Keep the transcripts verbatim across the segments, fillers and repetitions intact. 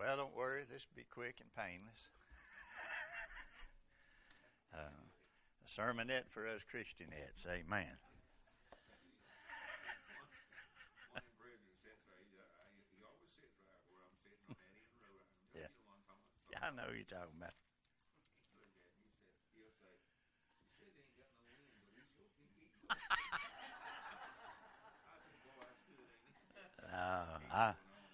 Well, don't worry. This will be quick and painless. uh, a sermonette for us Christianettes. Amen. Yeah. Yeah, I know who you're talking about. uh, I,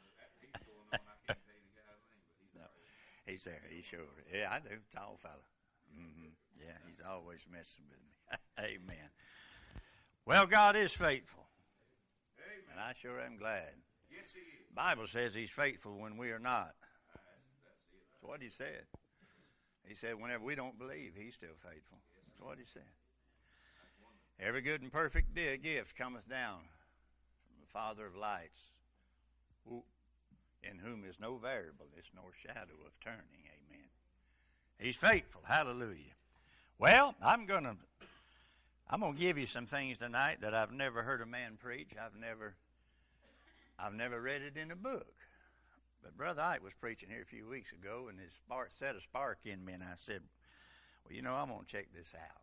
no, he's there. He's sure. Yeah, I do. Tall fella. Mm-hmm. Yeah, he's always messing with me. Amen. Well, God is faithful. Amen. And I sure am glad. Yes, he is. The Bible says he's faithful when we are not. That's what he said. He said whenever we don't believe, he's still faithful. That's what he said. Every good and perfect gift cometh down from the Father of lights, who, in whom is no variableness nor shadow of turning. Amen. He's faithful. Hallelujah. Well, I'm gonna I'm gonna give you some things tonight that I've never heard a man preach. I've never I've never read it in a book. But Brother Ike was preaching here a few weeks ago, and his spark set a spark in me, and I said, well, you know, I'm gonna check this out.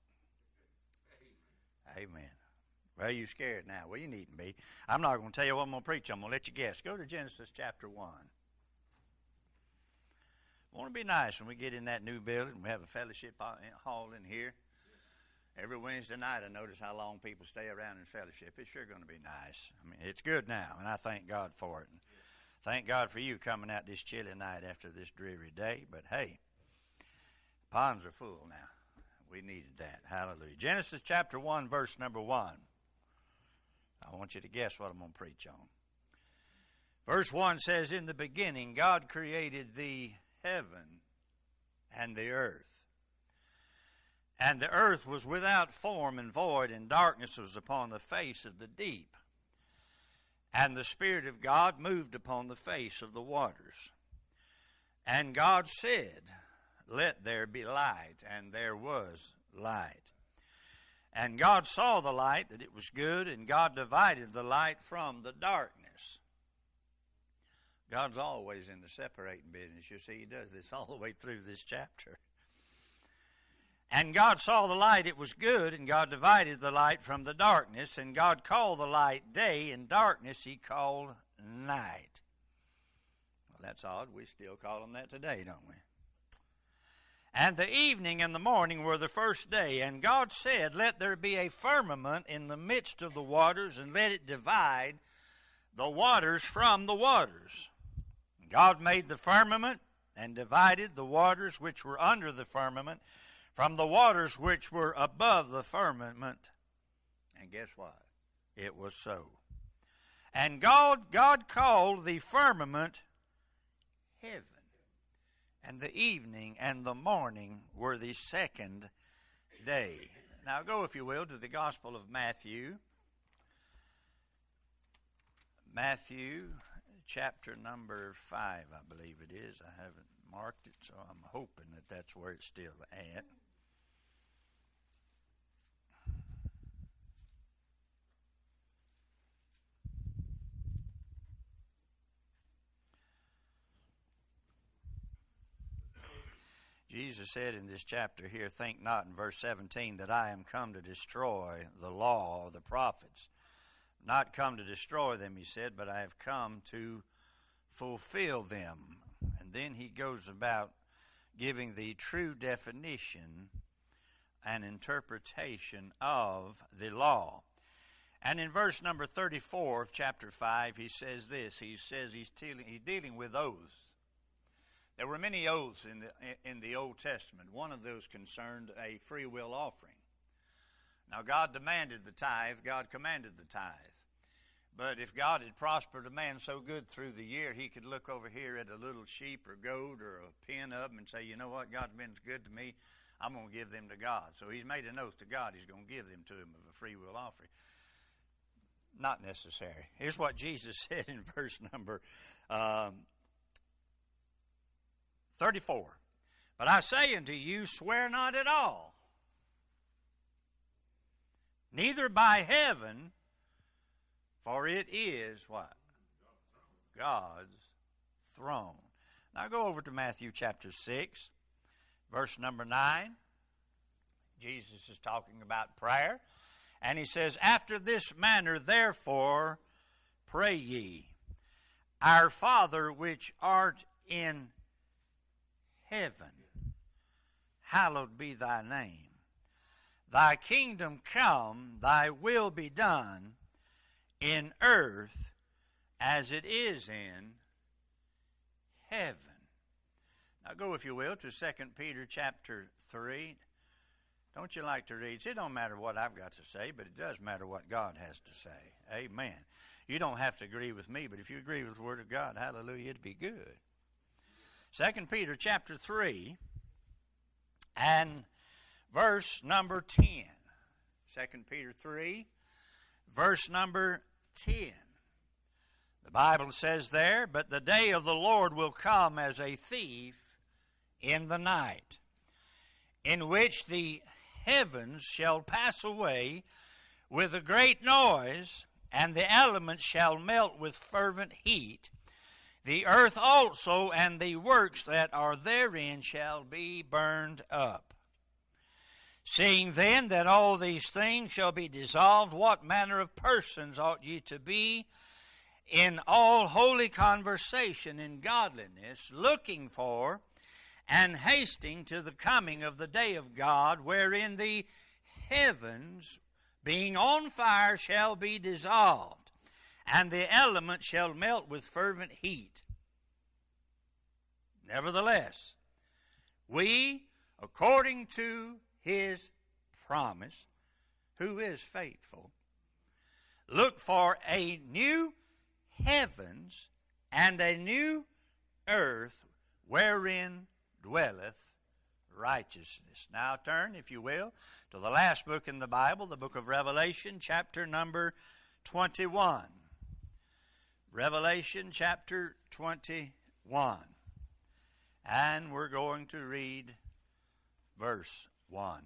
Amen. Well, you scared now. Well, you needn't be. I'm not going to tell you what I'm going to preach. I'm going to let you guess. Go to Genesis chapter one. I want to be nice when we get in that new building. We have a fellowship hall in here. Every Wednesday night, I notice how long people stay around in fellowship. It's sure going to be nice. I mean, it's good now, and I thank God for it. And thank God for you coming out this chilly night after this dreary day. But, hey, ponds are full now. We needed that. Hallelujah. Genesis chapter one, verse number one. I want you to guess what I'm going to preach on. Verse one says, in the beginning, God created the heaven and the earth. And the earth was without form and void, and darkness was upon the face of the deep. And the Spirit of God moved upon the face of the waters. And God said, let there be light, and there was light. And God saw the light, that it was good, and God divided the light from the darkness. God's always in the separating business. You see, he does this all the way through this chapter. And God saw the light, it was good, and God divided the light from the darkness. And God called the light day, and darkness he called night. Well, that's odd. We still call them that today, don't we? And the evening and the morning were the first day. And God said, let there be a firmament in the midst of the waters, and let it divide the waters from the waters. And God made the firmament, and divided the waters which were under the firmament from the waters which were above the firmament. And guess what? It was so. And God, God called the firmament heaven. And the evening and the morning were the second day. Now go, if you will, to the Gospel of Matthew. Matthew chapter number five, I believe it is. I haven't marked it, so I'm hoping that that's where it's still at. Jesus said in this chapter here, think not, in verse seventeen, that I am come to destroy the law or the prophets. Not come to destroy them, he said, but I have come to fulfill them. And then he goes about giving the true definition and interpretation of the law. And in verse number thirty-four of chapter five, he says this. He says he's dealing, he's dealing with oaths. There were many oaths in the in the Old Testament. One of those concerned a free will offering. Now, God demanded the tithe. God commanded the tithe. But if God had prospered a man so good through the year, he could look over here at a little sheep or goat or a pen of them and say, you know what, God's been good to me. I'm going to give them to God. So he's made an oath to God. He's going to give them to him of a free will offering. Not necessary. Here's what Jesus said in verse number um, thirty-four. But I say unto you, swear not at all, neither by heaven, for it is what? God's throne. Now go over to Matthew chapter six, verse number nine. Jesus is talking about prayer. And he says, after this manner, therefore, pray ye, Our Father which art in heaven, hallowed be thy name. Thy kingdom come, thy will be done, in earth as it is in heaven. Now go, if you will, to Second Peter chapter three. Don't you like to read? It don't matter what I've got to say, but it does matter what God has to say. Amen. You don't have to agree with me, but if you agree with the Word of God, hallelujah, it'd be good. Second Peter chapter three and verse number ten. Second Peter three, verse number ten. The Bible says there, but the day of the Lord will come as a thief in the night, in which the heavens shall pass away with a great noise, and the elements shall melt with fervent heat. The earth also and the works that are therein shall be burned up. Seeing then that all these things shall be dissolved, what manner of persons ought ye to be in all holy conversation and godliness, looking for and hasting to the coming of the day of God, wherein the heavens, being on fire, shall be dissolved, and the elements shall melt with fervent heat. Nevertheless, we, according to his promise, who is faithful, look for a new heavens and a new earth wherein dwelleth righteousness. Now turn, if you will, to the last book in the Bible, the book of Revelation, chapter number twenty-one. Revelation chapter twenty-one. And we're going to read verse one.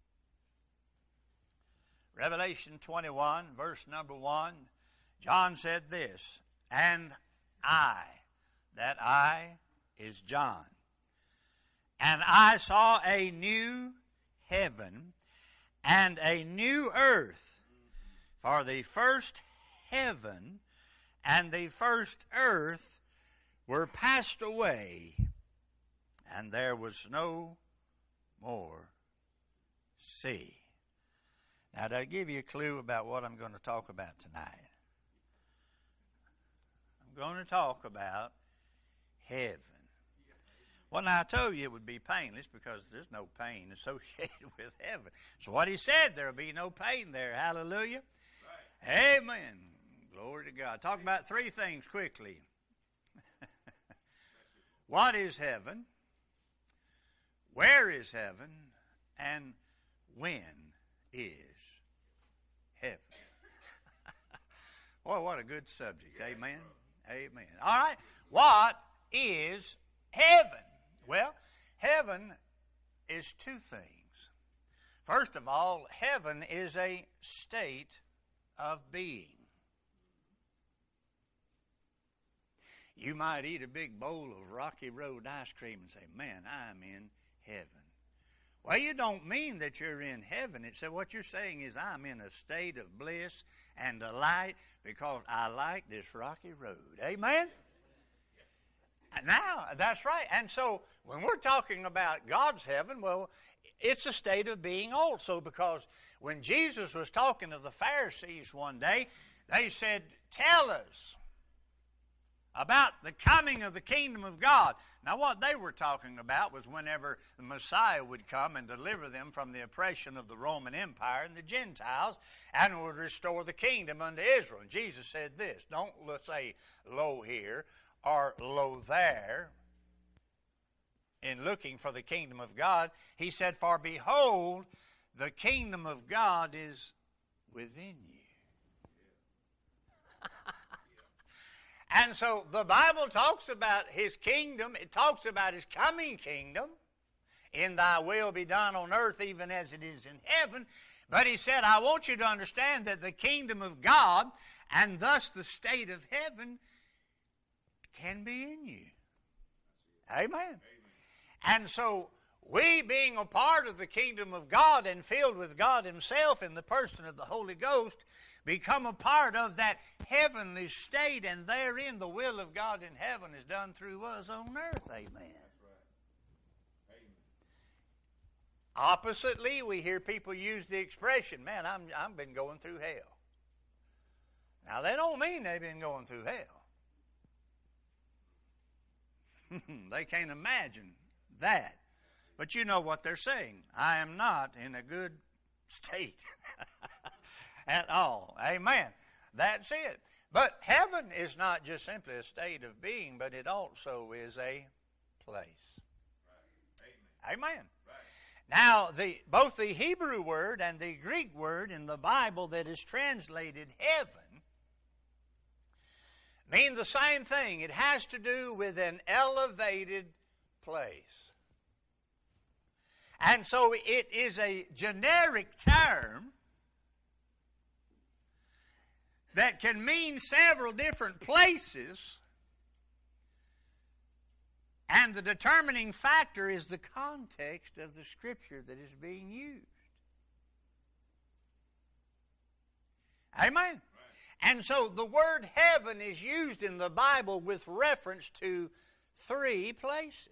Revelation twenty-one, verse number one. John said this, and I, that I is John, and I saw a new heaven and a new earth, for the first heaven and the first earth were passed away, and there was no more sea. Now, to give you a clue about what I'm going to talk about tonight, I'm going to talk about heaven. Well, now I told you it would be painless because there's no pain associated with heaven. So what he said, there'll be no pain there. Hallelujah. Right. Amen. Glory to God. Talk about three things quickly. What is heaven? Where is heaven? And when is heaven? Boy, what a good subject. Amen. Amen. All right. What is heaven? Well, heaven is two things. First of all, heaven is a state of being. You might eat a big bowl of Rocky Road ice cream and say, man, I'm in heaven. Well, you don't mean that you're in heaven. It's what you're saying is I'm in a state of bliss and delight because I like this rocky road. Amen? Now, that's right. And so when we're talking about God's heaven, well, it's a state of being also, because when Jesus was talking to the Pharisees one day, they said, tell us about the coming of the kingdom of God. Now, what they were talking about was whenever the Messiah would come and deliver them from the oppression of the Roman Empire and the Gentiles and would restore the kingdom unto Israel. And Jesus said this, don't let's say lo here or lo there in looking for the kingdom of God. He said, for behold, the kingdom of God is within you. And so the Bible talks about his kingdom. It talks about his coming kingdom. In thy will be done on earth even as it is in heaven. But he said, I want you to understand that the kingdom of God and thus the state of heaven can be in you. Amen. Amen. And so, we being a part of the kingdom of God and filled with God Himself in the person of the Holy Ghost, become a part of that heavenly state, and therein the will of God in heaven is done through us on earth. Amen. That's right. Amen. Oppositely, we hear people use the expression, man, I'm, I've been going through hell. Now, they don't mean they've been going through hell. They can't imagine that. But you know what they're saying. I am not in a good state at all. Amen. That's it. But heaven is not just simply a state of being, but it also is a place. Right. Amen. Amen. Right. Now, the, both the Hebrew word and the Greek word in the Bible that is translated heaven mean the same thing. It has to do with an elevated place. And so it is a generic term that can mean several different places, and the determining factor is the context of the Scripture that is being used. Amen. Right. And so the word heaven is used in the Bible with reference to three places.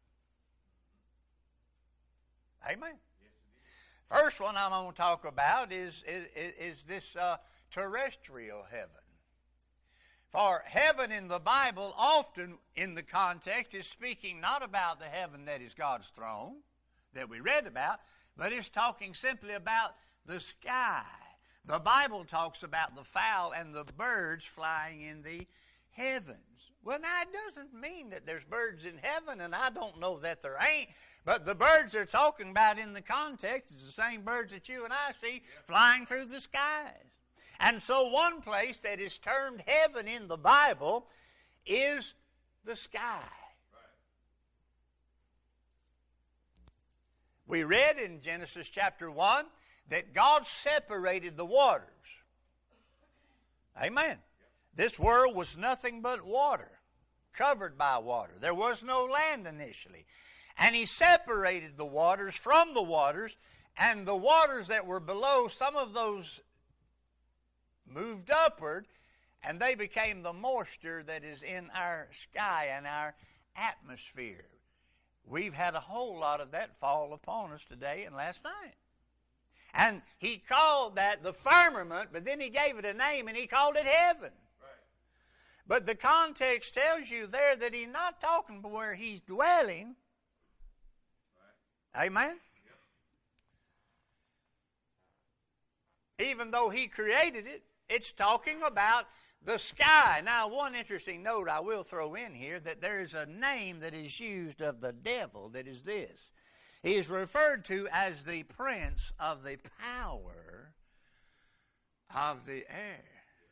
Amen. First one I'm going to talk about is, is, is this uh, terrestrial heaven. For heaven in the Bible, often in the context, is speaking not about the heaven that is God's throne, that we read about, but it's talking simply about the sky. The Bible talks about the fowl and the birds flying in the heavens. Well, now, it doesn't mean that there's birds in heaven, and I don't know that there ain't, but the birds they're talking about in the context is the same birds that you and I see flying through the skies. And so one place that is termed heaven in the Bible is the sky. We read in Genesis chapter one that God separated the waters. Amen. This world was nothing but water, covered by water. There was no land initially. And He separated the waters from the waters, and the waters that were below, some of those moved upward, and they became the moisture that is in our sky and our atmosphere. We've had a whole lot of that fall upon us today and last night. And He called that the firmament, but then He gave it a name and He called it heaven. But the context tells you there that He's not talking about where He's dwelling. Right. Amen? Yep. Even though He created it, it's talking about the sky. Now, one interesting note I will throw in here, that there is a name that is used of the devil that is this. He is referred to as the prince of the power of the air.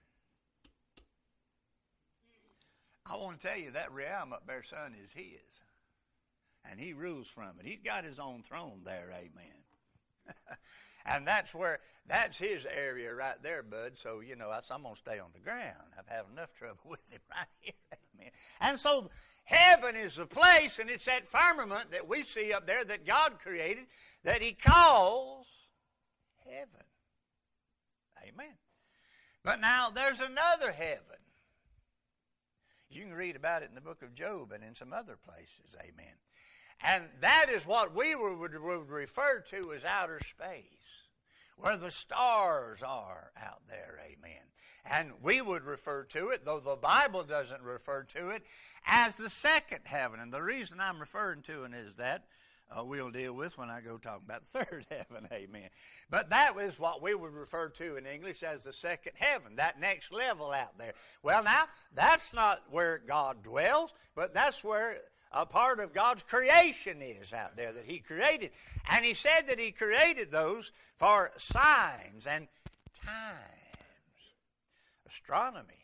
I want to tell you, that realm up there, son, is His. And He rules from it. He's got His own throne there, amen. And that's where, that's His area right there, bud. So, you know, I'm going to stay on the ground. I've had enough trouble with Him right here, amen. And so heaven is the place, and it's that firmament that we see up there that God created that He calls heaven. Amen. But now there's another heaven. You can read about it in the book of Job and in some other places, amen. And that is what we would, would refer to as outer space, where the stars are out there, amen. And we would refer to it, though the Bible doesn't refer to it, as the second heaven. And the reason I'm referring to it is that uh, we'll deal with when I go talk about the third heaven, amen. But that was what we would refer to in English as the second heaven, that next level out there. Well, now, that's not where God dwells, but that's where a part of God's creation is out there that He created. And He said that He created those for signs and times. Astronomy,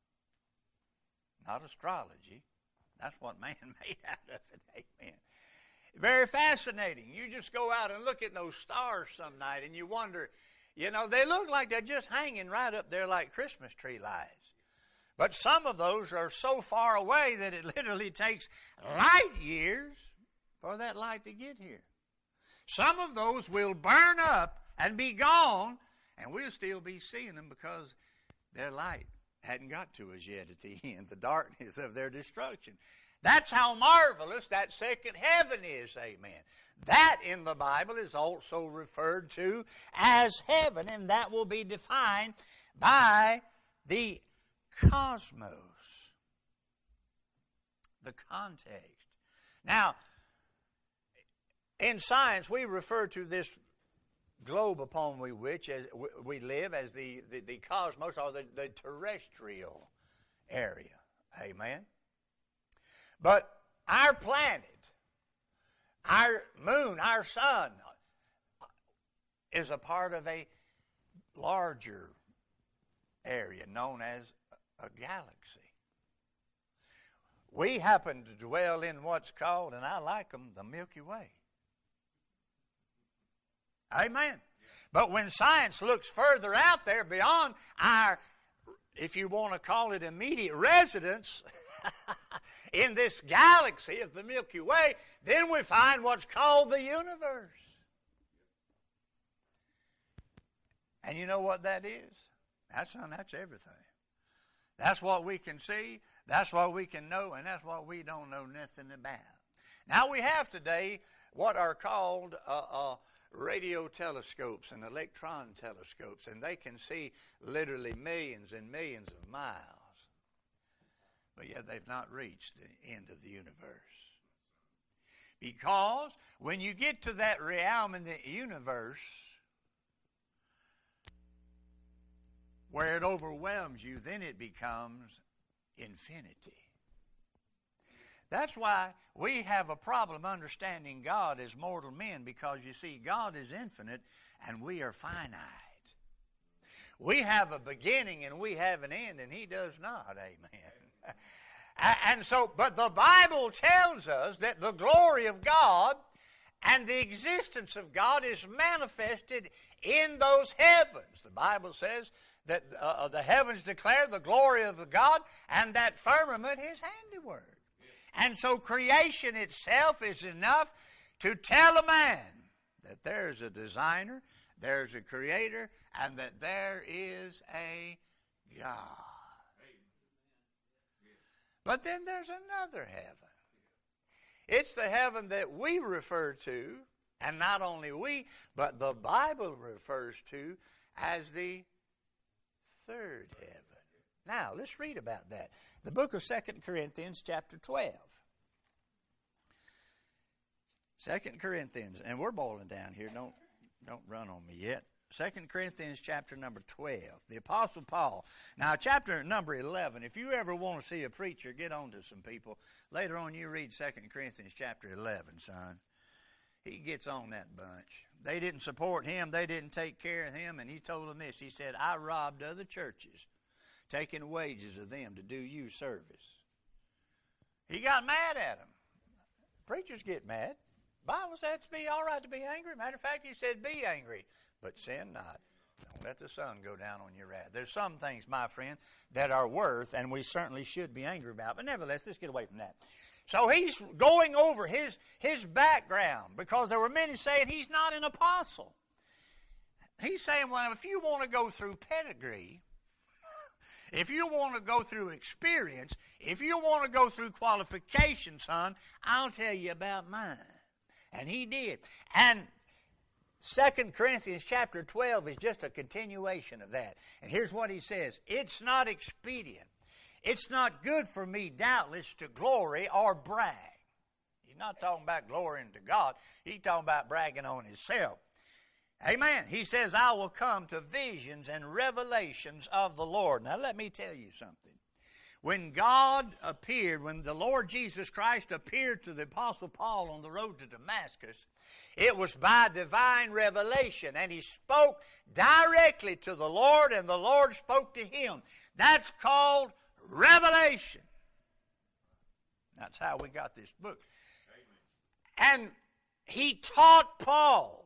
not astrology. That's what man made out of it, amen. Very fascinating. You just go out and look at those stars some night and you wonder, you know, they look like they're just hanging right up there like Christmas tree lights. But some of those are so far away that it literally takes light years for that light to get here. Some of those will burn up and be gone, and we'll still be seeing them because their light hadn't got to us yet at the end, the darkness of their destruction. That's how marvelous that second heaven is, amen. That in the Bible is also referred to as heaven, and that will be defined by the cosmos, the context. Now, in science, we refer to this globe upon we which as we live as the, the, the cosmos, or the, the terrestrial area. Amen. But our planet, our moon, our sun, is a part of a larger area known as a galaxy. We happen to dwell in what's called, and I like them, the Milky Way. Amen. But when science looks further out there beyond our, if you want to call it immediate residence, in this galaxy of the Milky Way, then we find what's called the universe. And you know what that is? That's, that's everything. That's what we can see, that's what we can know, and that's what we don't know nothing about. Now we have today what are called uh, uh, radio telescopes and electron telescopes, and they can see literally millions and millions of miles. But yet they've not reached the end of the universe. Because when you get to that realm in the universe where it overwhelms you, then it becomes infinity. That's why we have a problem understanding God as mortal men, because you see, God is infinite and we are finite. We have a beginning and we have an end, and He does not. Amen. And so, but the Bible tells us that the glory of God and the existence of God is manifested in those heavens. The Bible says that uh, the heavens declare the glory of the God, and that firmament His handiwork. And so creation itself is enough to tell a man that there's a designer, there's a creator, and that there is a God. But then there's another heaven. It's the heaven that we refer to, and not only we, but the Bible refers to as the third heaven. Now, let's read about that. The book of Second Corinthians chapter twelve. Second Corinthians, and we're boiling down here. Don't, don't run on me yet. Second Corinthians chapter number twelve. The Apostle Paul. Now, chapter number eleven, if you ever want to see a preacher get on to some people, later on you read Second Corinthians chapter eleven, son. He gets on that bunch. They didn't support him. They didn't take care of him. And he told them this. He said, I robbed other churches, taking wages of them to do you service. He got mad at them. Preachers get mad. Bible says it's be all right to be angry. Matter of fact, he said be angry, but sin not. Don't let the sun go down on your wrath. There's some things, my friend, that are worth, and we certainly should be angry about. But nevertheless, let's get away from that. So he's going over his, his background, because there were many saying he's not an apostle. He's saying, well, if you want to go through pedigree, if you want to go through experience, if you want to go through qualifications, son, I'll tell you about mine. And he did. And Second Corinthians chapter twelve is just a continuation of that. And here's what he says. It's not expedient. It's not good for me, doubtless, to glory or brag. He's not talking about glorying to God. He's talking about bragging on himself. Amen. He says, I will come to visions and revelations of the Lord. Now, let me tell you something. When God appeared, when the Lord Jesus Christ appeared to the Apostle Paul on the road to Damascus, it was by divine revelation, and he spoke directly to the Lord, and the Lord spoke to him. That's called revelation. That's how we got this book. And he taught Paul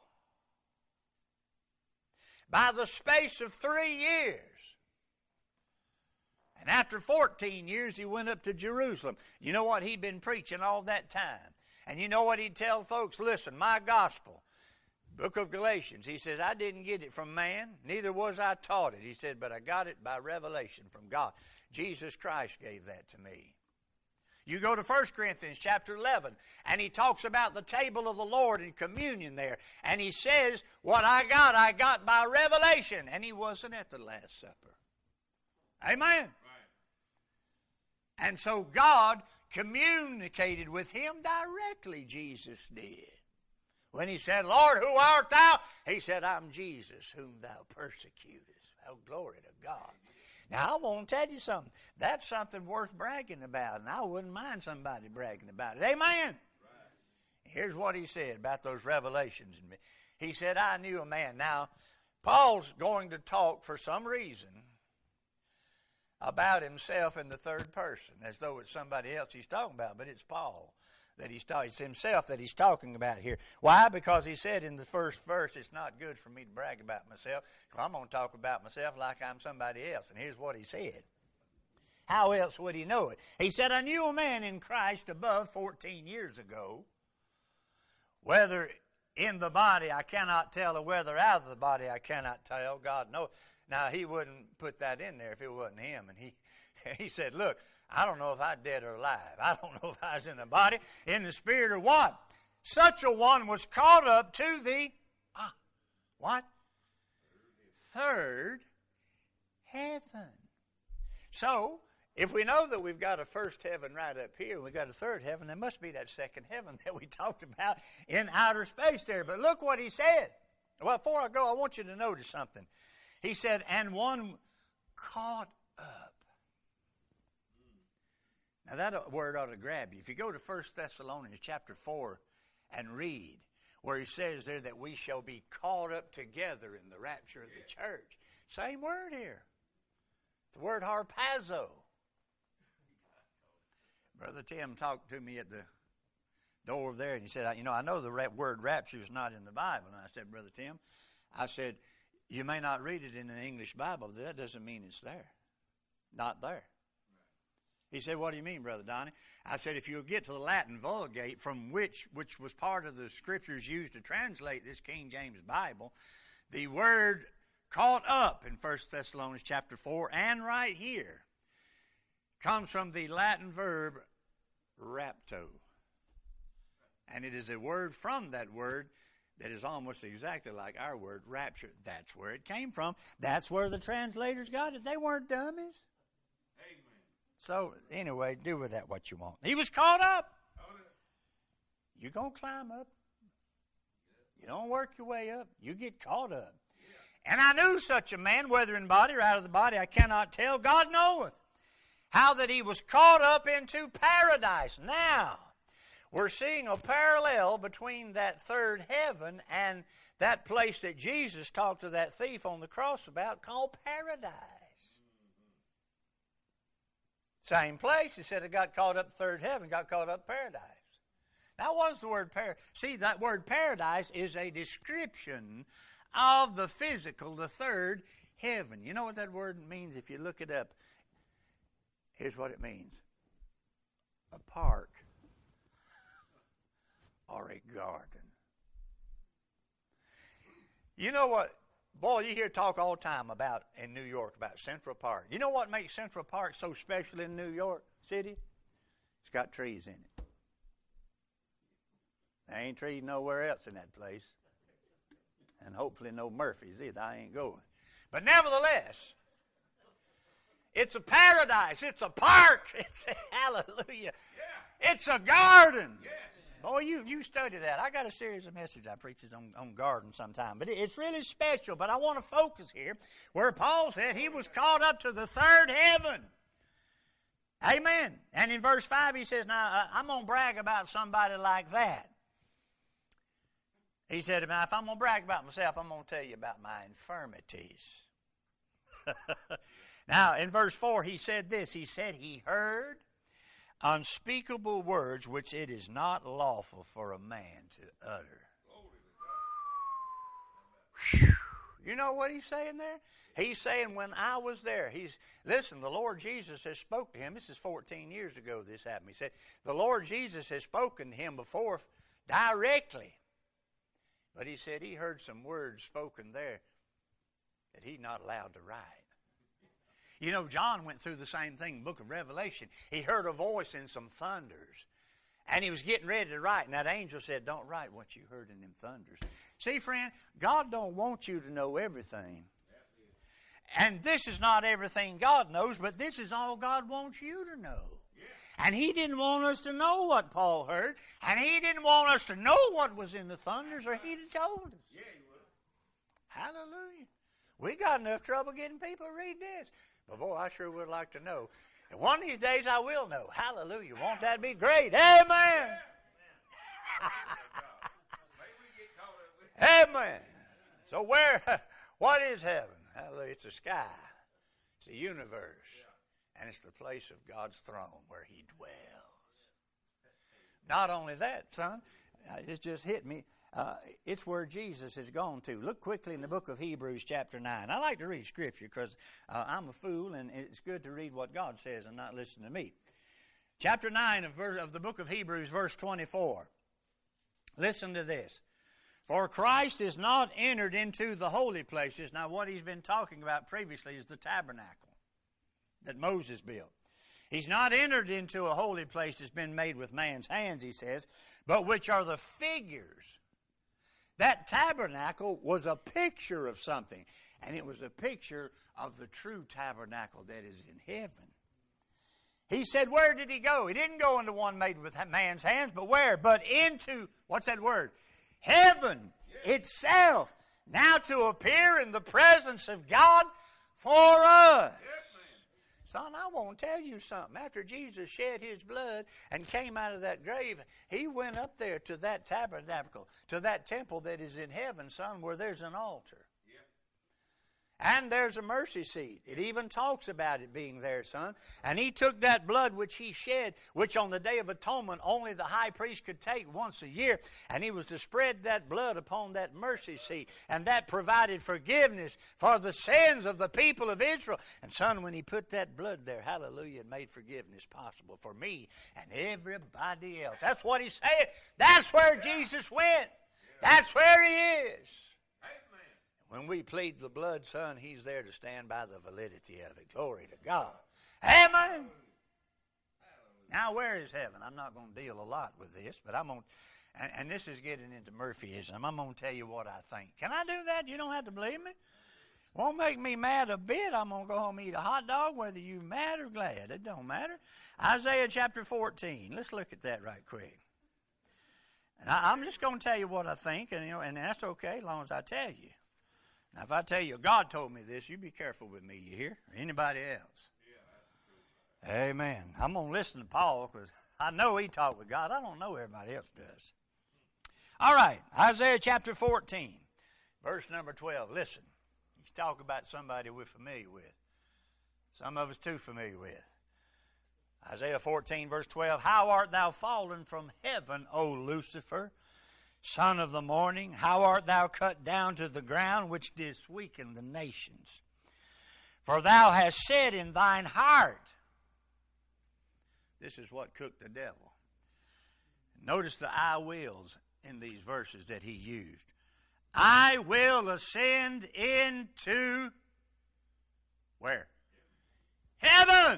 by the space of three years. And after fourteen years, he went up to Jerusalem. You know what? He'd been preaching all that time. And you know what he'd tell folks? Listen, my gospel, book of Galatians, he says, I didn't get it from man, neither was I taught it. He said, but I got it by revelation from God. Jesus Christ gave that to me. You go to First Corinthians chapter eleven, and he talks about the table of the Lord and communion there. And he says, what I got, I got by revelation. And he wasn't at the Last Supper. Amen. And so God communicated with him directly, Jesus did. When he said, Lord, who art thou? He said, I'm Jesus, whom thou persecutest. Oh, glory to God. Now, I want to tell you something. That's something worth bragging about, and I wouldn't mind somebody bragging about it. Amen? Right. Here's what he said about those revelations. He said, I knew a man. Now, Paul's going to talk for some reason about himself in the third person, as though it's somebody else he's talking about, but it's Paul that he's talking. It's himself that he's talking about here. Why? Because he said in the first verse, it's not good for me to brag about myself. I'm going to talk about myself like I'm somebody else. And here's what he said. How else would he know it? He said, I knew a man in Christ above fourteen years ago, whether in the body I cannot tell, or whether out of the body I cannot tell. God knows. Now, he wouldn't put that in there if it wasn't him. And he, he said, look, I don't know if I'm dead or alive. I don't know if I was in the body, in the spirit, or what. Such a one was caught up to the, ah, what? Third heaven. So, if we know that we've got a first heaven right up here, and we've got a third heaven, there must be that second heaven that we talked about in outer space there. But look what he said. Well, before I go, I want you to notice something. He said, and one caught up. Now that word ought to grab you. If you go to First Thessalonians chapter four and read where he says there that we shall be caught up together in the rapture of the church. Same word here. The word harpazo. Brother Tim talked to me at the door over there and he said, you know, I know the word rapture is not in the Bible. And I said, Brother Tim, I said, you may not read it in the English Bible, but that doesn't mean it's there. Not there. He said, what do you mean, Brother Donnie? I said, if you'll get to the Latin Vulgate, from which which was part of the scriptures used to translate this King James Bible, the word caught up in First Thessalonians chapter four and right here comes from the Latin verb rapto. And it is a word from that word that is almost exactly like our word, rapture. That's where it came from. That's where the translators got it. They weren't dummies. Amen. So, anyway, do with that what you want. He was caught up. You're going to climb up. You don't work your way up. You get caught up. And I knew such a man, whether in body or out of the body, I cannot tell. God knoweth. How that he was caught up into paradise. Now, we're seeing a parallel between that third heaven and that place that Jesus talked to that thief on the cross about called paradise. Same place. He said it got caught up third heaven, got caught up paradise. Now, what is the word paradise? See, that word paradise is a description of the physical, the third heaven. You know what that word means if you look it up? Here's what it means. A park. Or a garden. You know what? Boy, you hear talk all the time about in New York about Central Park. You know what makes Central Park so special in New York City? It's got trees in it. There ain't trees nowhere else in that place. And hopefully no Murphys either. I ain't going. But nevertheless, it's a paradise. It's a park. It's a hallelujah. Yeah. It's a garden. Yes. Boy, you you study that. I got a series of messages I preach on, on garden sometime. But it, it's really special. But I want to focus here where Paul said he was caught up to the third heaven. Amen. And in verse five he says, now uh, I'm going to brag about somebody like that. He said, now if I'm going to brag about myself, I'm going to tell you about my infirmities. Now in verse four he said this. He said he heard unspeakable words which it is not lawful for a man to utter. Whew. You know what he's saying there? He's saying when I was there, he's, listen, the Lord Jesus has spoke to him. This is fourteen years ago this happened. He said, the Lord Jesus has spoken to him before directly. But he said he heard some words spoken there that he's not allowed to write. You know, John went through the same thing in the book of Revelation. He heard a voice in some thunders. And he was getting ready to write. And that angel said, don't write what you heard in them thunders. See, friend, God don't want you to know everything. And this is not everything God knows, but this is all God wants you to know. And he didn't want us to know what Paul heard. And he didn't want us to know what was in the thunders, or he'd have told us. Yeah, he would. Hallelujah. We got enough trouble getting people to read this. But boy, I sure would like to know. And one of these days I will know. Hallelujah. Won't that be great? Amen. Amen. So where, what is heaven? Hallelujah. It's the sky. It's the universe. And it's the place of God's throne where he dwells. Not only that, son, it just hit me. Uh, it's where Jesus has gone to. Look quickly in the book of Hebrews chapter nine. I like to read Scripture because uh, I'm a fool, and it's good to read what God says and not listen to me. Chapter nine of, ver- of the book of Hebrews, verse twenty-four. Listen to this. For Christ is not entered into the holy places. Now what he's been talking about previously is the tabernacle that Moses built. He's not entered into a holy place that's been made with man's hands, he says, but which are the figures. That tabernacle was a picture of something, and it was a picture of the true tabernacle that is in heaven. He said, where did he go? He didn't go into one made with man's hands, but where? But into, what's that word? Heaven itself. Now to appear in the presence of God for us. Son, I want to tell you something. After Jesus shed his blood and came out of that grave, he went up there to that tabernacle, to that temple that is in heaven, son, where there's an altar. And there's a mercy seat. It even talks about it being there, son. And he took that blood which he shed, which on the Day of Atonement only the high priest could take once a year. And he was to spread that blood upon that mercy seat. And that provided forgiveness for the sins of the people of Israel. And son, when he put that blood there, hallelujah, it made forgiveness possible for me and everybody else. That's what he's saying. That's where Jesus went. That's where he is. When we plead the blood, son, he's there to stand by the validity of it. Glory to God. Amen. Now, where is heaven? I'm not going to deal a lot with this, but I'm going to, and, and this is getting into Murphyism. I'm going to tell you what I think. Can I do that? You don't have to believe me. Won't make me mad a bit. I'm going to go home and eat a hot dog, whether you mad or glad. It don't matter. Isaiah chapter fourteen. Let's look at that right quick. And I, I'm just going to tell you what I think, and, you know, and that's okay as long as I tell you. Now, if I tell you, God told me this, you be careful with me, you hear? Or anybody else. Yeah, amen. I'm going to listen to Paul because I know he talked with God. I don't know everybody else does. All right, Isaiah chapter fourteen, verse number twelve. Listen, he's talking about somebody we're familiar with. Some of us too familiar with. Isaiah fourteen, verse twelve. How art thou fallen from heaven, O Lucifer, son of the morning? How art thou cut down to the ground, which didst weaken the nations? For thou hast said in thine heart. This is what cooked the devil. Notice the I wills in these verses that he used. I will ascend into where? Heaven.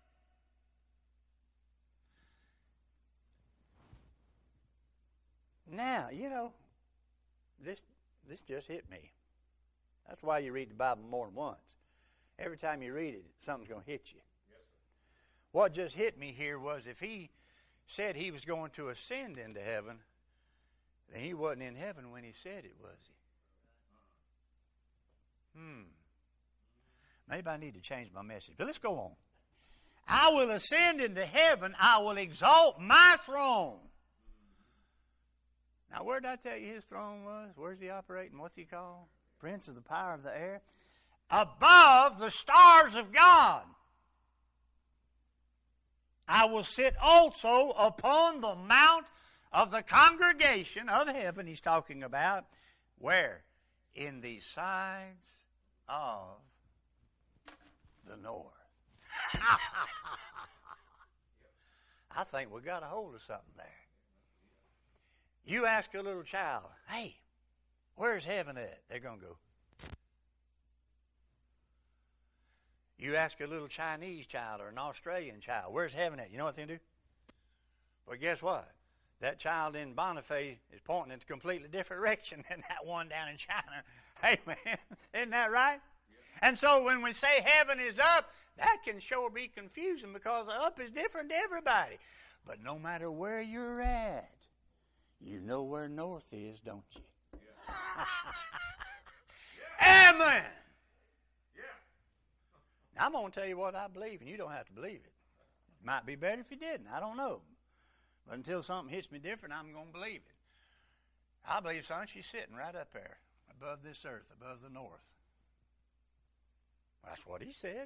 Now, you know, this this just hit me. That's why you read the Bible more than once. Every time you read it, something's going to hit you. Yes, sir. What just hit me here was if he said he was going to ascend into heaven, then he wasn't in heaven when he said it, was he? Hmm. Maybe I need to change my message. But let's go on. I will ascend into heaven. I will exalt my throne. Now, where did I tell you his throne was? Where's he operating? What's he called? Prince of the power of the air. Above the stars of God. I will sit also upon the mount of the congregation of heaven. He's talking about where? in the sides of the north. I think we got a hold of something there. You ask a little child, hey, where's heaven at? They're going to go. You ask a little Chinese child or an Australian child, where's heaven at? You know what they do? Well, guess what? That child in Boniface is pointing in a completely different direction than that one down in China. Hey, man, isn't that right? Yeah. And so when we say heaven is up, that can sure be confusing because up is different to everybody. But no matter where you're at, you know where north is, don't you? Yeah. Amen. Yeah. Now, I'm going to tell you what I believe, and you don't have to believe it. Might be better if you didn't. I don't know. But until something hits me different, I'm going to believe it. I believe, son, she's sitting right up there, above this earth, above the north. That's what he said.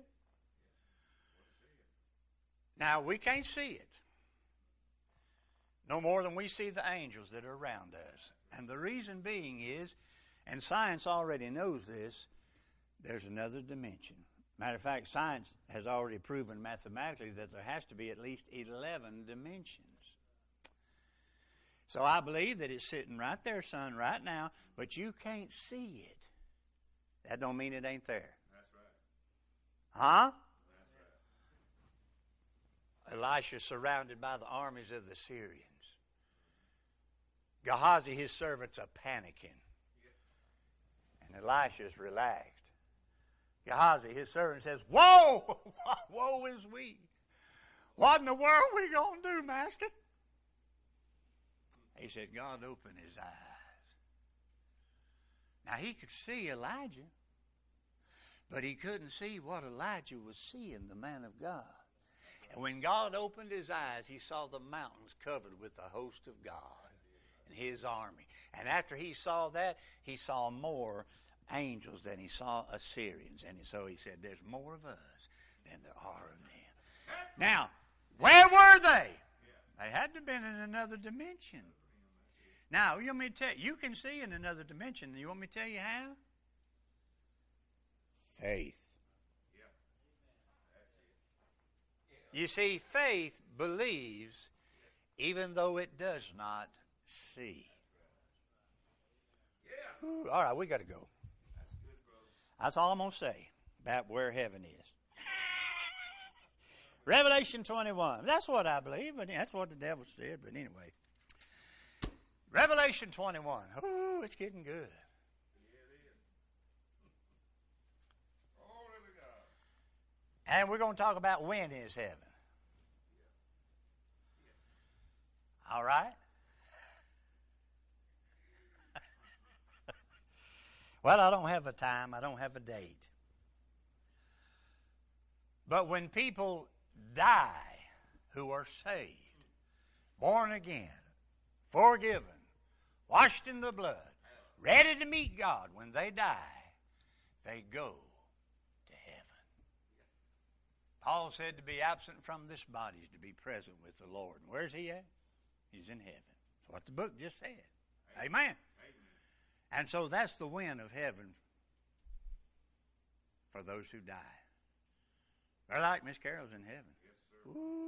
Now, we can't see it. No more than we see the angels that are around us. And the reason being is, and science already knows this, there's another dimension. Matter of fact, science has already proven mathematically that there has to be at least eleven dimensions. So I believe that it's sitting right there, son, right now, but you can't see it. That don't mean it ain't there. That's right. Huh? That's right. Elisha surrounded by the armies of the Syrians. Gehazi, his servants, are panicking. And Elisha's relaxed. Gehazi, his servant, says, Woe! Woe is we! What in the world are we going to do, Master? He said, God opened his eyes. Now, he could see Elijah, but he couldn't see what Elijah was seeing, the man of God. And when God opened his eyes, he saw the mountains covered with the host of God and his army. And after he saw that, he saw more angels than he saw Assyrians. And so he said, there's more of us than there are of them. Now, where were they? They had to have been in another dimension. Now, you want me to tell you, you can see in another dimension. You want me to tell you how? Faith. You see, faith believes even though it does not see. Ooh, all right, we got to go. That's all I'm going to say about where heaven is. Revelation twenty-one. That's what I believe, but that's what the devil said. But anyway, Revelation twenty-one. Ooh, it's getting good. Yeah, it is. Glory to God. And we're going to talk about when is heaven. All right? Well, I don't have a time. I don't have a date. But when people die who are saved, born again, forgiven, washed in the blood, ready to meet God, when they die, they go to heaven. Paul said to be absent from this body is to be present with the Lord. And where's he at? He's in heaven. That's what the book just said. Amen. Amen. And so that's the win of heaven for those who die. They're like Miss Carol's in heaven. Yes, sir. Ooh.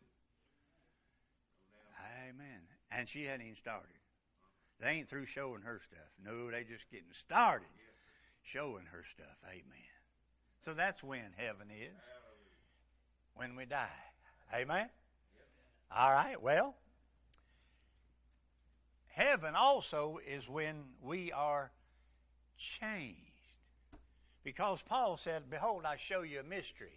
Amen. And she hadn't even started. They ain't through showing her stuff. No, they just getting started showing her stuff. Amen. So that's when heaven is. When we die. Amen. All right, well, heaven also is when we are changed. Because Paul said, behold, I show you a mystery.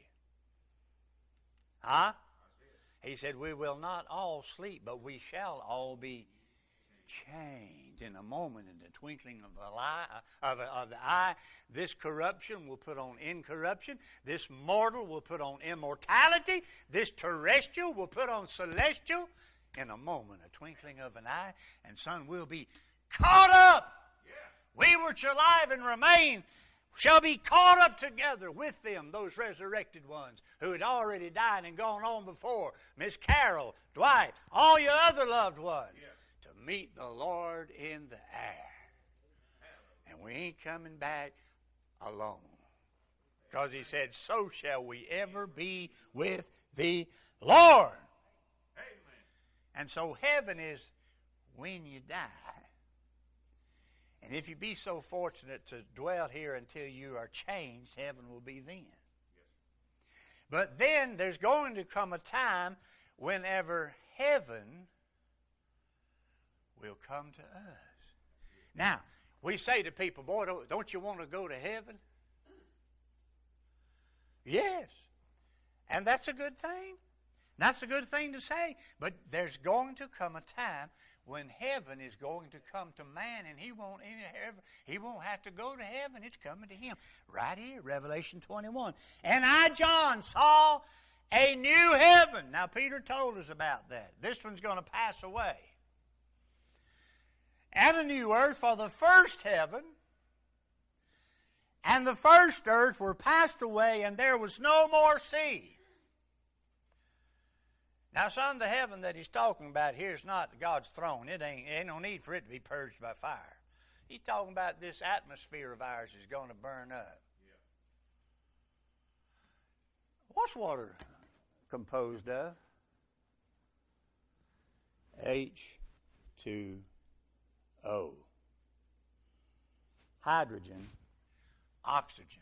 Huh? He said, we will not all sleep, but we shall all be changed in a moment, in the twinkling of the eye, of, of the eye. This corruption will put on incorruption. This mortal will put on immortality. This terrestrial will put on celestial. In a moment, a twinkling of an eye, and son, will be caught up. Yeah. We which are alive and remain shall be caught up together with them, those resurrected ones who had already died and gone on before. Miss Carol, Dwight, all your other loved ones, yeah. to meet the Lord in the air. And we ain't coming back alone. Because he said, so shall we ever be with the Lord. Amen. And so heaven is when you die. And if you be so fortunate to dwell here until you are changed, heaven will be then. Yes. But then there's going to come a time whenever heaven will come to us. Now, we say to people, boy, don't, don't you want to go to heaven? Yes. And that's a good thing. That's a good thing to say. But there's going to come a time when heaven is going to come to man, and he won't any heaven, he won't have to go to heaven. It's coming to him. Right here, Revelation twenty-one. And I, John, saw a new heaven. Now, Peter told us about that. This one's going to pass away. And a new earth, for the first heaven and the first earth were passed away, and there was no more sea. Now, son, the heaven that he's talking about here is not God's throne. It ain't, ain't no need for it to be purged by fire. He's talking about this atmosphere of ours is going to burn up. Yeah. What's water composed of? H two O. Hydrogen, oxygen.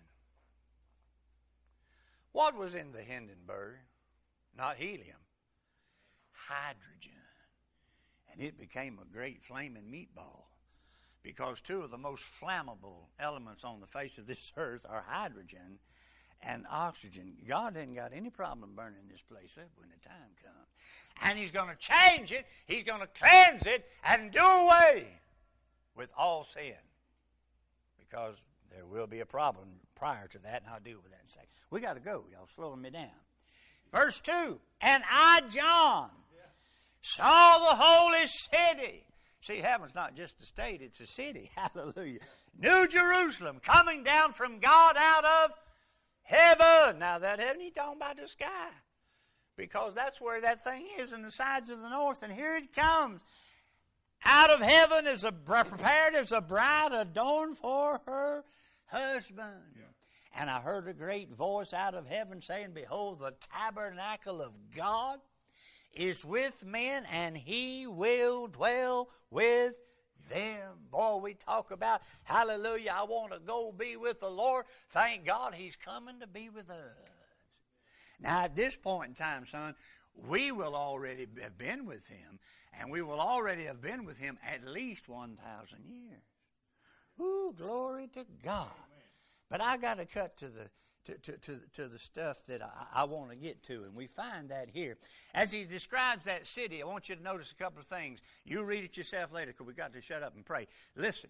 What was in the Hindenburg? Not helium. Hydrogen. And it became a great flaming meatball because two of the most flammable elements on the face of this earth are hydrogen and oxygen. God hasn't got any problem burning this place up when the time comes. And he's going to change it. He's going to cleanse it and do away with all sin, because there will be a problem prior to that, and I'll deal with that in a second. We got to go. Y'all slowing me down. Verse two, and I, John, saw the holy city. See, heaven's not just a state, it's a city. Hallelujah. New Jerusalem, coming down from God out of heaven. Now, that heaven, he's talking about the sky, because that's where that thing is, in the sides of the north. And here it comes. Out of heaven is a prepared as a bride adorned for her husband. Yeah. And I heard a great voice out of heaven saying, behold, the tabernacle of God is with men, and he will dwell with them. Boy, we talk about, hallelujah, I want to go be with the Lord. Thank God he's coming to be with us. Now, at this point in time, son, we will already have been with him, and we will already have been with him at least one thousand years. Ooh, glory to God. But I got to cut to the to, to, to, to the stuff that I, I want to get to, and we find that here. As he describes that city, I want you to notice a couple of things. You read it yourself later, because we've got to shut up and pray. Listen.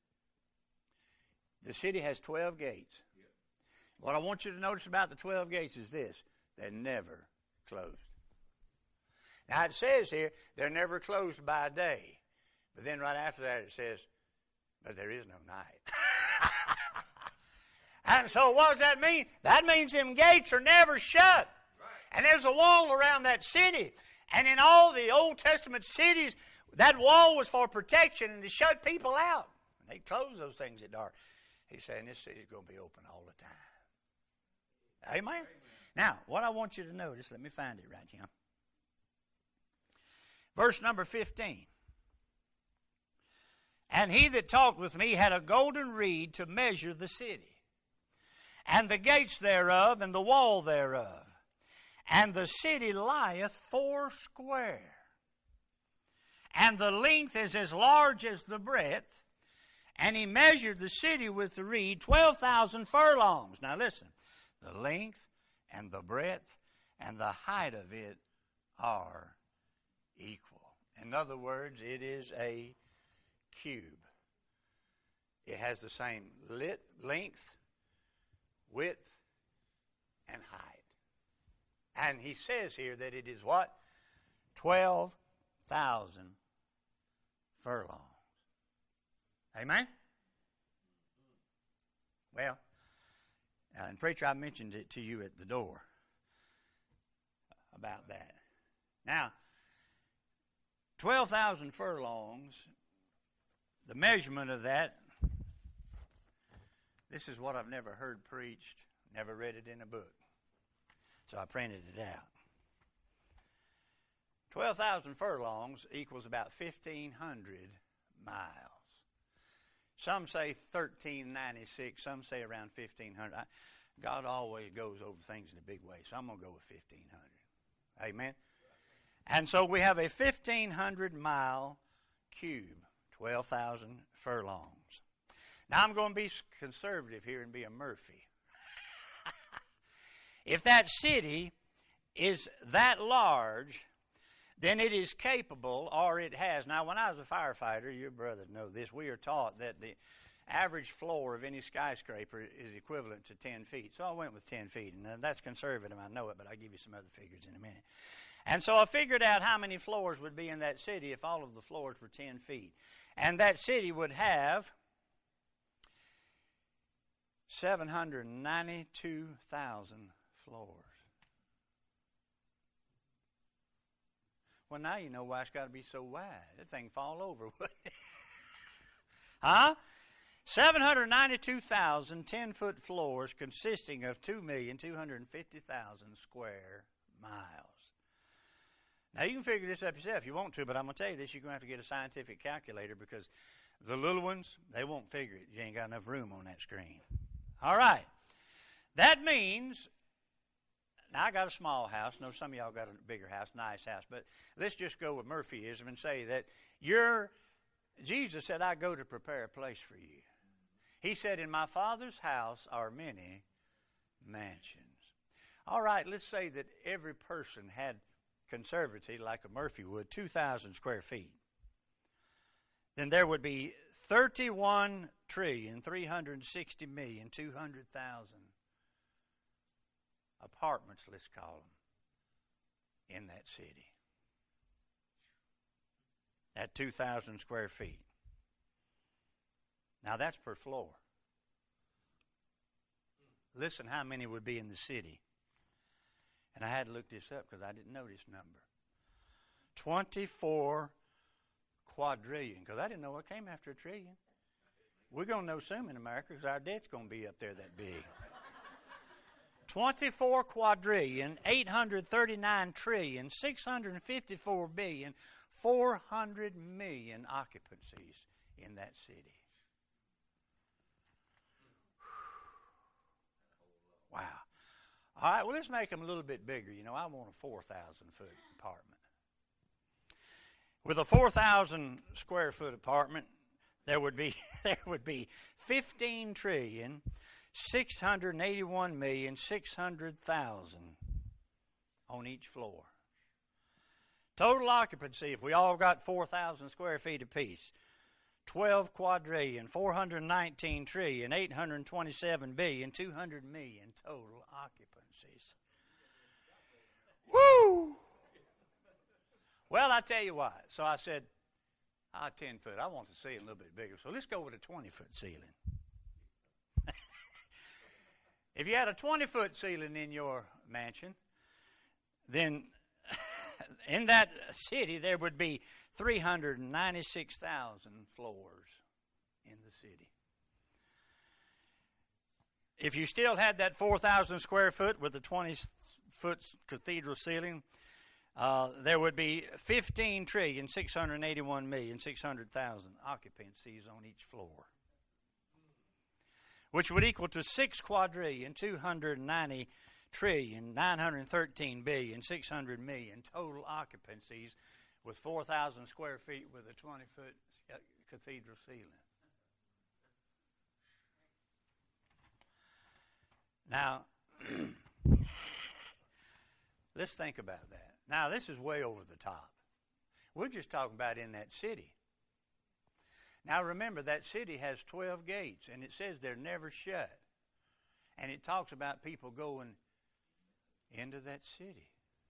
The city has twelve gates. What I want you to notice about the twelve gates is this. They're never closed. Now, it says here, they're never closed by day. But then right after that, it says, but there is no night. And so what does that mean? That means them gates are never shut. Right. And there's a wall around that city. And in all the Old Testament cities, that wall was for protection and to shut people out. And they close those things at dark. He's saying this city's going to be open all the time. Amen? Amen? Now, what I want you to notice, let me find it right here. Verse number fifteen. And he that talked with me had a golden reed to measure the city, and the gates thereof, and the wall thereof. And the city lieth foursquare, and the length is as large as the breadth. And he measured the city with the reed twelve thousand furlongs. Now listen, the length and the breadth and the height of it are equal. In other words, it is a cube. It has the same lit, length, width, and height. And he says here that it is what? twelve thousand furlongs. Amen? Well, uh, and preacher, I mentioned it to you at the door about that. Now, twelve thousand furlongs, the measurement of that This is what I've never heard preached, never read it in a book. So I printed it out. twelve thousand furlongs equals about fifteen hundred miles. Some say thirteen ninety-six, some say around fifteen hundred. I, God always goes over things in a big way, so I'm going to go with fifteen hundred. Amen? And so we have a fifteen hundred mile cube, twelve thousand furlongs. Now I'm going to be conservative here and be a Murphy. If that city is that large, then it is capable, or it has. Now, when I was a firefighter, your brothers know this, we are taught that the average floor of any skyscraper is equivalent to ten feet. So I went with ten feet, and that's conservative, I know it, but I'll give you some other figures in a minute. And so I figured out how many floors would be in that city if all of the floors were ten feet. And that city would have seven hundred ninety-two thousand floors. Well, now you know why it's got to be so wide. That thing fall over, wouldn't it? Huh? seven hundred ninety-two thousand ten-foot floors consisting of two million two hundred fifty thousand square miles. Now, you can figure this up yourself if you want to, but I'm going to tell you this, you're going to have to get a scientific calculator because the little ones, they won't figure it. You ain't got enough room on that screen. All right. That means, now I got a small house. I know some of y'all got a bigger house, nice house, but let's just go with Murphyism and say that you're, Jesus said, I go to prepare a place for you. He said, in my Father's house are many mansions. All right, let's say that every person had conservative, like a Murphy would, two thousand square feet. Then there would be thirty-one trillion three hundred sixty million two hundred thousand apartments, let's call them, in that city. At two thousand square feet. Now that's per floor. Listen how many would be in the city. And I had to look this up because I didn't know this number. twenty-four quadrillion, because I didn't know what came after a trillion. We're going to know soon in America because our debt's going to be up there that big. twenty-four quadrillion, eight hundred thirty-nine trillion, six hundred fifty-four billion, four hundred million occupancies in that city. Wow. All right, well, let's make them a little bit bigger. You know, I want a four thousand foot apartment. With a four thousand square foot apartment, there would be there would be fifteen trillion, six hundred eighty-one million, six hundred thousand on each floor. Total occupancy, if we all got four thousand square feet apiece, twelve quadrillion, four hundred nineteen trillion, eight hundred twenty-seven billion, two hundred million total occupancies. Woo! Well, I tell you what. So I said, ah, ten foot. I want the ceiling a little bit bigger. So let's go with a twenty foot ceiling. If you had a twenty foot ceiling in your mansion, then in that city there would be three hundred ninety-six thousand floors in the city. If you still had that four thousand square foot with the twenty foot cathedral ceiling, uh, there would be fifteen trillion, six hundred eighty-one million, six hundred thousand occupancies on each floor, which would equal to six quadrillion, two hundred ninety trillion, nine hundred thirteen billion, six hundred million total occupancies with four thousand square feet with a twenty foot cathedral ceiling. Now, let's think about that. Now, this is way over the top. We're just talking about in that city. Now, remember, that city has twelve gates, and it says they're never shut. And it talks about people going into that city.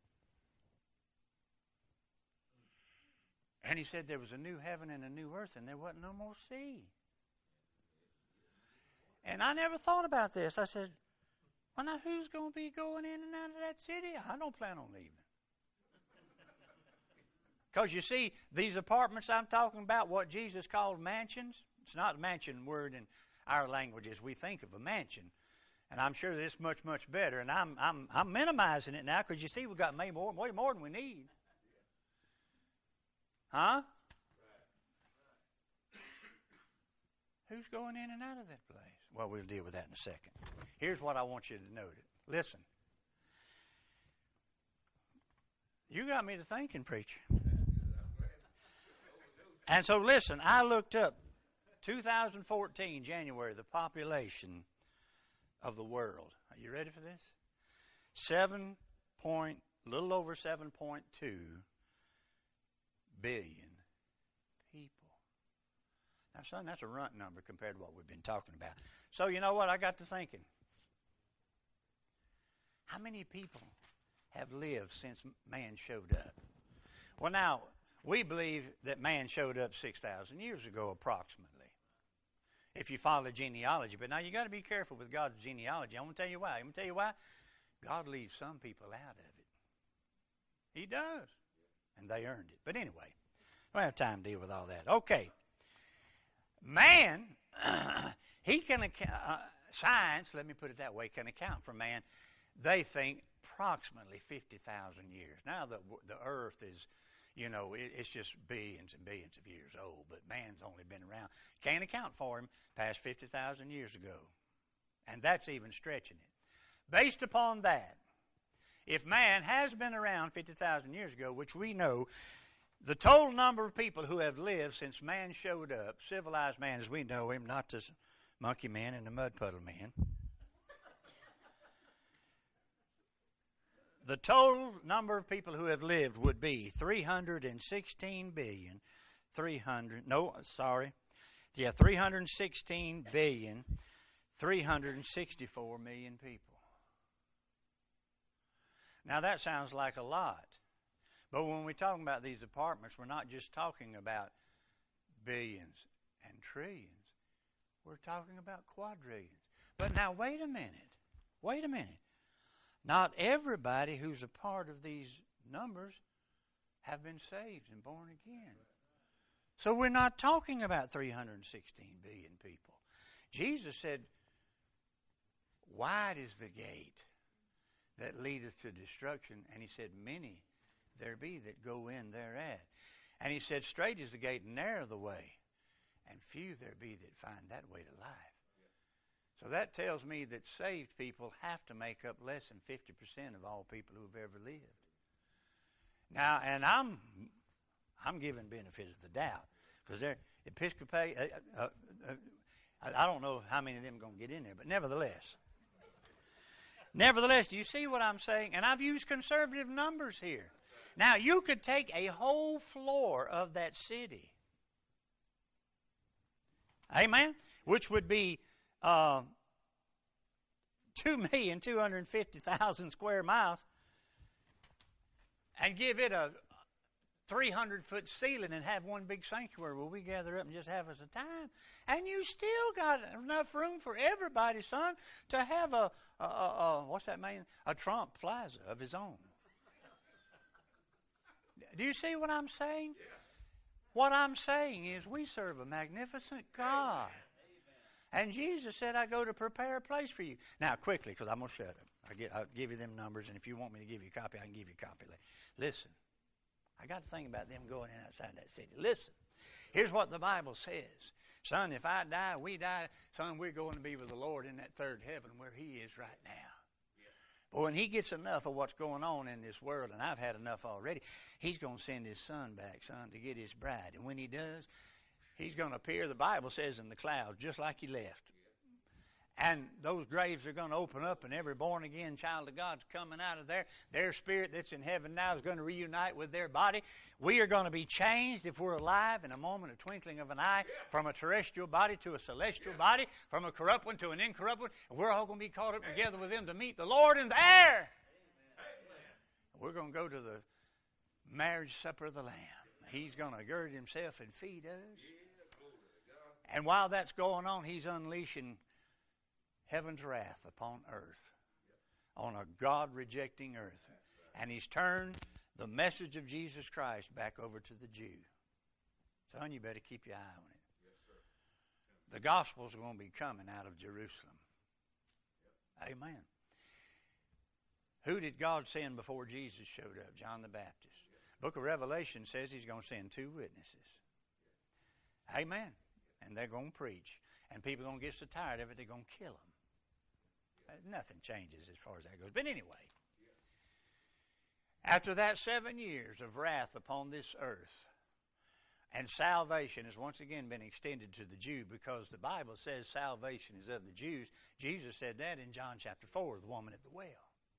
And he said there was a new heaven and a new earth, and there wasn't no more sea. And I never thought about this. I said, well, now who's going to be going in and out of that city? I don't plan on leaving. Because you see, these apartments I'm talking about, what Jesus called mansions, it's not a mansion word in our language as we think of a mansion. And I'm sure that it's much, much better. And I'm I'm I'm minimizing it now because you see we've got way more, way more than we need. Huh? Who's going in and out of that place? Well, we'll deal with that in a second. Here's what I want you to note. Listen. You got me to thinking, preacher. And so listen, I looked up two thousand fourteen, January, the population of the world. Are you ready for this? Seven point, little over seven point two billion people. Now, son, that's a runt number compared to what we've been talking about. So, you know what? I got to thinking. How many people have lived since man showed up? Well, now, we believe that man showed up six thousand years ago, approximately, if you follow the genealogy. But now you got to be careful with God's genealogy. I'm going to tell you why. I'm going to tell you why. God leaves some people out of it. He does. And they earned it. But anyway, I don't have time to deal with all that. Okay. Man, he can account, uh, science, let me put it that way, can account for man. They think approximately fifty thousand years. Now the the earth is, you know, it, it's just billions and billions of years old, but man's only been around. Can't account for him past fifty thousand years ago. And that's even stretching it. Based upon that, if man has been around fifty thousand years ago, which we know, the total number of people who have lived since man showed up, civilized man as we know him, not this monkey man and the mud puddle man. The total number of people who have lived would be three hundred sixteen billion, three hundred, no, sorry, yeah, three hundred sixteen billion, three hundred sixty-four million people. Now that sounds like a lot. But when we're talking about these apartments, we're not just talking about billions and trillions. We're talking about quadrillions. But now, wait a minute. Wait a minute. Not everybody who's a part of these numbers have been saved and born again. So we're not talking about three hundred sixteen billion people. Jesus said, wide is the gate that leadeth to destruction. And he said, many there be that go in thereat. And he said, straight is the gate and narrow the way, and few there be that find that way to life. So that tells me that saved people have to make up less than fifty percent of all people who have ever lived. Now, and I'm I'm giving benefit of the doubt, because they're Episcopal, uh, uh, uh, I don't know how many of them are going to get in there, but nevertheless. Nevertheless, do you see what I'm saying? And I've used conservative numbers here. Now, you could take a whole floor of that city. Amen? Which would be uh, two million two hundred fifty thousand square miles, and give it a three hundred foot ceiling and have one big sanctuary where we gather up and just have us a time. And you still got enough room for everybody, son, to have a, a, a, a what's that mean? A Trump Plaza of his own. Do you see what I'm saying? Yeah. What I'm saying is we serve a magnificent God. Amen. And Jesus said, I go to prepare a place for you. Now, quickly, because I'm going to shut up. I'll give, I'll give you them numbers, and if you want me to give you a copy, I can give you a copy. Listen, I got to think about them going in outside that city. Listen, here's what the Bible says. Son, if I die, we die. Son, we're going to be with the Lord in that third heaven where he is right now. But when he gets enough of what's going on in this world, and I've had enough already, he's going to send his son back, son, to get his bride. And when he does, he's going to appear, the Bible says, in the clouds, just like he left. And those graves are going to open up, and every born-again child of God's coming out of there. Their spirit that's in heaven now is going to reunite with their body. We are going to be changed, if we're alive, in a moment, a twinkling of an eye, from a terrestrial body to a celestial body, from a corrupt one to an incorrupt one. And we're all going to be caught up together with them to meet the Lord in the air. Amen. We're going to go to the marriage supper of the Lamb. He's going to gird himself and feed us. And while that's going on, he's unleashing heaven's wrath upon earth, on a God-rejecting earth. And he's turned the message of Jesus Christ back over to the Jew. Son, you better keep your eye on it. Yes, sir. the gospel's going to be coming out of Jerusalem. Amen. Who did God send before Jesus showed up? John the Baptist. Book of Revelation says he's going to send two witnesses. Amen. And they're going to preach. And people are going to get so tired of it, they're going to kill them. Nothing changes as far as that goes. But anyway, after that seven years of wrath upon this earth, and salvation has once again been extended to the Jew, because the Bible says salvation is of the Jews. Jesus said that in John chapter four, the woman at the well.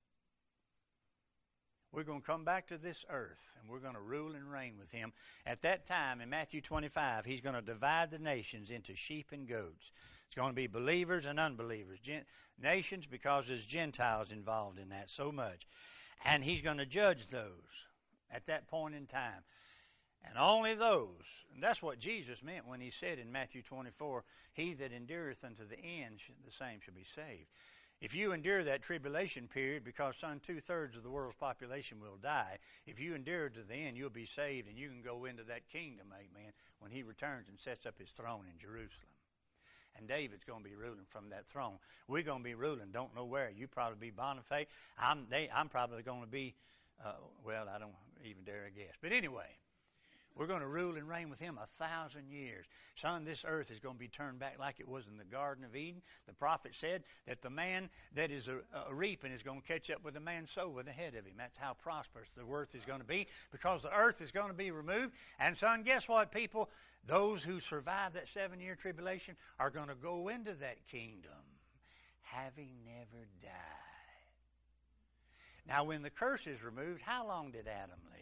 We're going to come back to this earth, and we're going to rule and reign with him. At that time, in Matthew twenty-five, he's going to divide the nations into sheep and goats. It's going to be believers and unbelievers. Gen- nations, because there's Gentiles involved in that so much. And he's going to judge those at that point in time. And only those, and that's what Jesus meant when he said in Matthew twenty-four, he that endureth unto the end, the same shall be saved. If you endure that tribulation period, because son, two-thirds of the world's population will die, if you endure to the end, you'll be saved, and you can go into that kingdom, amen, when he returns and sets up his throne in Jerusalem. And David's going to be ruling from that throne. We're going to be ruling, don't know where. You probably be Boniface. I'm, they, I'm probably going to be, uh, well, I don't even dare guess. But anyway, we're going to rule and reign with him a thousand years. Son, this earth is going to be turned back like it was in the Garden of Eden. The prophet said that the man that is a, a reaping is going to catch up with the man sowing ahead of him. That's how prosperous the earth is going to be, because the earth is going to be removed. And son, guess what, people? Those who survive that seven-year tribulation are going to go into that kingdom having never died. Now, when the curse is removed, how long did Adam live?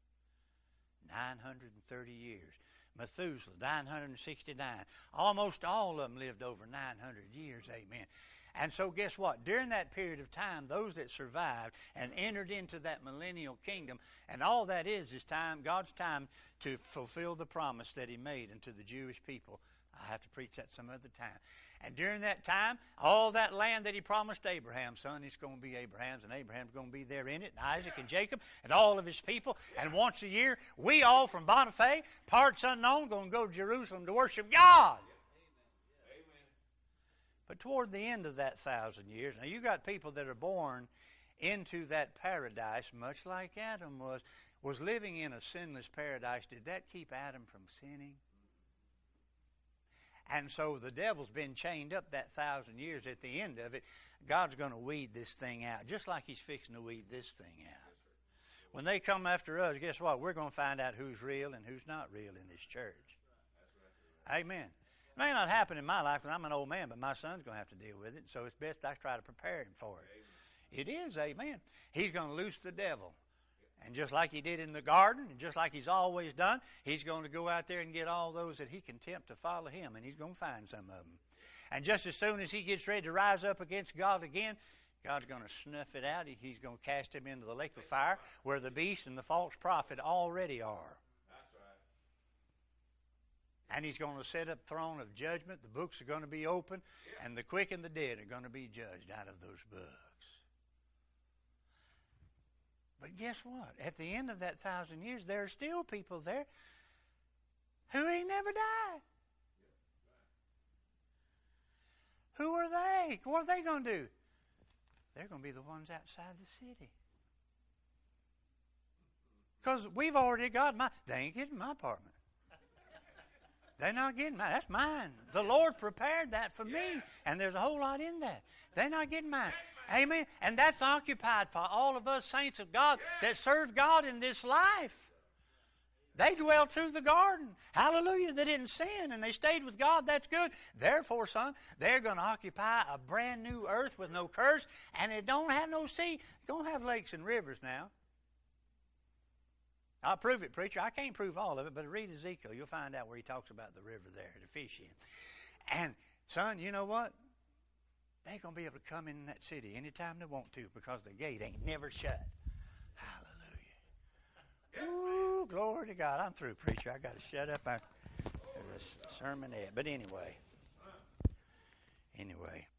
nine hundred thirty years. Methuselah, nine hundred sixty-nine. Almost all of them lived over nine hundred years, amen. And so guess what? During that period of time, those that survived and entered into that millennial kingdom, and all that is is time, God's time to fulfill the promise that he made unto the Jewish people. I have to preach that some other time. And during that time, all that land that he promised Abraham, son, it's going to be Abraham's, and Abraham's going to be there in it, and Isaac and Jacob and all of his people. And once a year, we all from Boniface, parts unknown, going to go to Jerusalem to worship God. Amen. But toward the end of that thousand years, now you got people that are born into that paradise, much like Adam was, was living in a sinless paradise. Did that keep Adam from sinning? And so the devil's been chained up that thousand years. At the end of it, God's going to weed this thing out, just like he's fixing to weed this thing out. When they come after us, guess what? We're going to find out who's real and who's not real in this church. Amen. It may not happen in my life because I'm an old man, but my son's going to have to deal with it. So it's best I try to prepare him for it. It is, amen. He's going to loose the devil. And just like he did in the garden, and just like he's always done, he's going to go out there and get all those that he can tempt to follow him, and he's going to find some of them. And just as soon as he gets ready to rise up against God again, God's going to snuff it out. He's going to cast him into the lake of fire where the beast and the false prophet already are. That's right. And he's going to set up throne of judgment. The books are going to be open, yeah. And the quick and the dead are going to be judged out of those books. But guess what? At the end of that thousand years, there are still people there who ain't never died. Who are they? What are they going to do? They're going to be the ones outside the city. Because we've already got mine. They ain't getting my apartment. They're not getting mine. That's mine. The Lord prepared that for me. And there's a whole lot in that. They're not getting mine. Amen. And that's occupied for all of us saints of God that serve God in this life. They dwelt through the garden. Hallelujah. They didn't sin and they stayed with God. That's good. Therefore, son, they're going to occupy a brand new earth with no curse, and it don't have no sea. It's going to have lakes and rivers now. I'll prove it, preacher. I can't prove all of it, but read Ezekiel. You'll find out where he talks about the river there to fish in. And, son, you know what? They're going to be able to come in that city anytime they want to because the gate ain't never shut. Hallelujah. Ooh, glory to God. I'm through, preacher. I got to shut up. I, there's a sermonette. But anyway. Anyway.